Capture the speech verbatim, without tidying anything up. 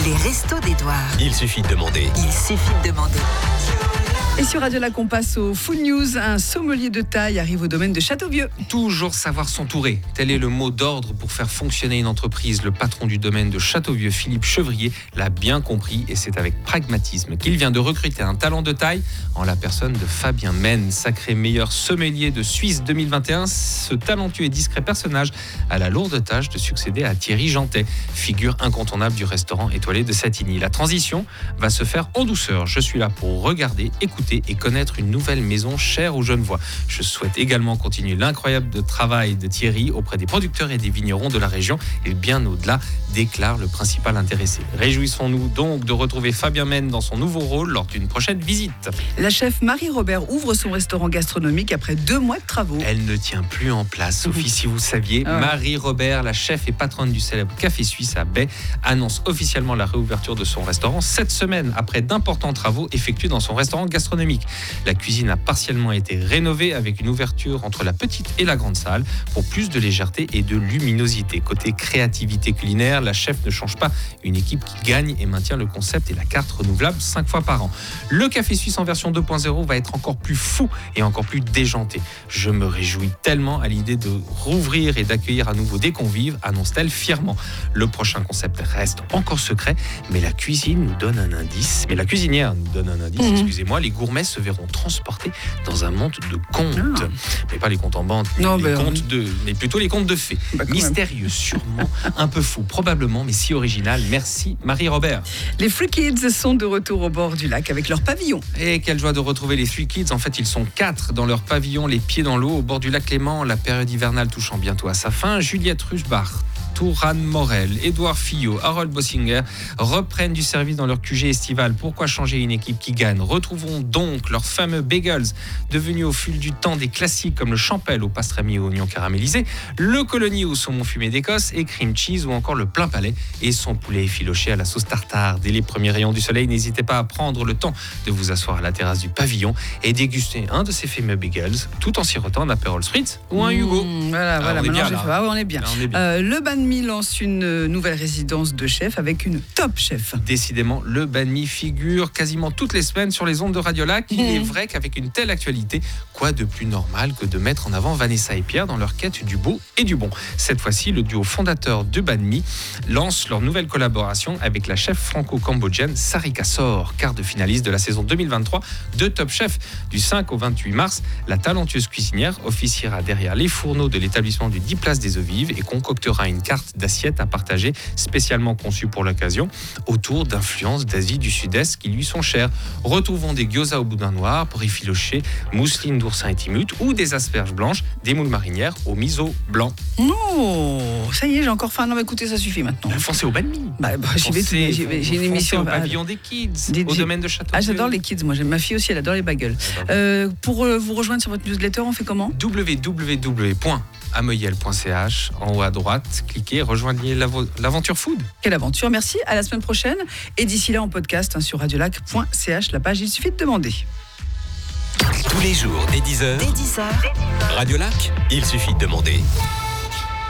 Les restos d'Édouard. Il suffit de demander. Il suffit de demander. Et sur Radio Lac, on passe au Food News. Un sommelier de taille arrive au domaine de Châteauvieux. Toujours savoir s'entourer. Tel est le mot d'ordre pour faire fonctionner une entreprise. Le patron du domaine de Châteauvieux, Philippe Chevrier, l'a bien compris et c'est avec pragmatisme qu'il vient de recruter un talent de taille en la personne de Fabien Menne, sacré meilleur sommelier de Suisse deux mille vingt et un. Ce talentueux et discret personnage a la lourde tâche de succéder à Thierry Jantet, figure incontournable du restaurant étoilé de Satigny. La transition va se faire en douceur. Je suis là pour regarder, écouter et connaître une nouvelle maison chère aux Genevois. Je souhaite également continuer l'incroyable travail de Thierry auprès des producteurs et des vignerons de la région et bien au-delà, déclare le principal intéressé. Réjouissons-nous donc de retrouver Fabien Menne dans son nouveau rôle lors d'une prochaine visite. La chef Marie-Robert ouvre son restaurant gastronomique après deux mois de travaux. Elle ne tient plus en place. Sophie, si vous saviez, ah. Marie-Robert, la chef et patronne du célèbre Café Suisse à Baie, annonce officiellement la réouverture de son restaurant cette semaine après d'importants travaux effectués dans son restaurant gastronomique. La cuisine a partiellement été rénovée avec une ouverture entre la petite et la grande salle pour plus de légèreté et de luminosité. Côté créativité culinaire, la chef ne change pas. Une équipe qui gagne et maintient le concept et la carte renouvelable cinq fois par an. Le Café Suisse en version deux point zéro va être encore plus fou et encore plus déjanté. Je me réjouis tellement à l'idée de rouvrir et d'accueillir à nouveau des convives, annonce-t-elle fièrement. Le prochain concept reste encore secret, mais la cuisine nous donne un indice. Mais la cuisinière nous donne un indice, mmh. excusez-moi, les gourmets se verront transportés dans un monde de contes. Ah. Mais pas les contes en bande, non, les mais, contes on... de, mais plutôt les contes de fées. Bah, Mystérieux, sûrement, un peu fou, probablement, mais si original. Merci Marie-Robert. Les Free Kids sont de retour au bord du lac avec leur pavillon. Et quelle joie de retrouver les Free Kids. En fait, ils sont quatre dans leur pavillon, les pieds dans l'eau, au bord du lac Léman, la période hivernale touchant bientôt à sa fin. Juliette Ruschbach, Touran Morel, Édouard Fillot, Harold Bossinger reprennent du service dans leur Q G estival. Pourquoi changer une équipe qui gagne? Retrouvons donc leurs fameux bagels, devenus au fil du temps des classiques comme le champel au pastrami et oignons caramélisés, le colonie au saumon fumé d'Écosse et cream cheese ou encore le plein palais et son poulet effiloché à la sauce tartare. Dès les premiers rayons du soleil, n'hésitez pas à prendre le temps de vous asseoir à la terrasse du pavillon et déguster un de ces fameux bagels tout en sirotant un Aperol Spritz ou un Hugo. Mmh, voilà, ah, voilà, on est bien, j'ai fait... ah, ouais, on est bien. Là, on est bien. Euh, le banh mi lance une nouvelle résidence de chef avec une top chef. Décidément, le banh mi figure quasiment toutes les semaines sur les ondes de Radio Lac. Il mmh. est vrai qu'avec une telle actualité, quoi de plus normal que de mettre en avant Vanessa et Pierre dans leur quête du beau et du bon. Cette fois-ci, le duo fondateur de banh mi lance leur nouvelle collaboration avec la chef franco-cambodgienne Sarika Sor, quart de finaliste de la saison deux mille vingt-trois de Top Chef. Du cinq au vingt-huit mars, la talentueuse cuisinière officiera derrière les fourneaux de l'établissement du dix Place des Eaux Vives et concoctera une carte d'assiettes à partager spécialement conçue pour l'occasion autour d'influences d'Asie du Sud-Est qui lui sont chères. Retrouvons des gyoza au boudin noir pour effilocher mousseline d'oursin et timut ou des asperges blanches, des moules marinières au miso blanc. Non, ça y est, j'ai encore faim. Non, mais écoutez, ça suffit maintenant. Ben, foncez au banh mi. Bah, bah, j'y vais, foncez, j'ai, j'ai une émission au pavillon des kids, des, au domaine de Châteauvieux. Ah, j'adore les kids. Moi, j'aime ma fille aussi, elle adore les bagels. Euh, pour euh, vous rejoindre sur votre newsletter, on fait comment? w w w point amoyel point c h. En haut à droite, cliquez, rejoignez l'aventure food. Quelle aventure, merci, à la semaine prochaine. Et d'ici là, en podcast hein, sur radiolac point c h, la page, il suffit de demander. Tous les jours, dès dix heures, Dès dix heures, Radio Lac, il suffit de demander.